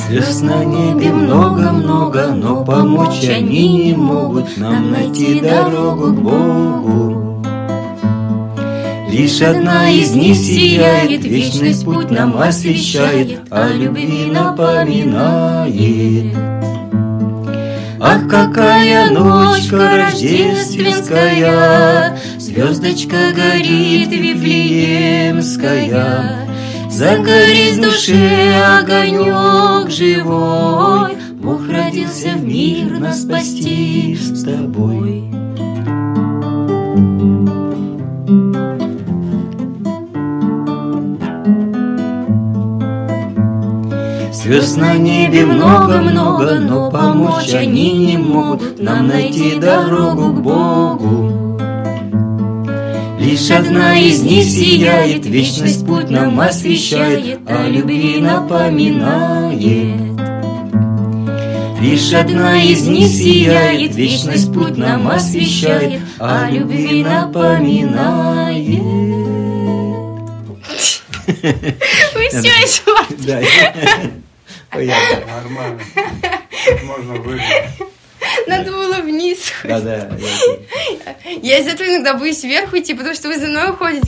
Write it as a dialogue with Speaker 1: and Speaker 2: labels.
Speaker 1: Звезд на небе много-много, но помочь они не могут нам найти дорогу к Богу. Лишь одна из них сияет, вечность путь нам освещает, о любви напоминает. Ах, какая ночка рождественская, звездочка горит вифлеемская. Загорись в душе огонек живой, Бог родился в мир нас спасти с тобой. Звезд на небе много-много, но помочь они не могут нам найти дорогу к Богу. Лишь одна из них сияет, вечность путь нам освещает, о любви напоминает. Лишь одна из них сияет, вечность путь нам освещает, о любви напоминает.
Speaker 2: Вы все еще.
Speaker 1: Да,
Speaker 3: нормально. Можно выиграть.
Speaker 2: Надо было вниз.
Speaker 1: да.
Speaker 2: Я из-за этого иногда боюсь вверх уйти, потому что вы за мной уходите.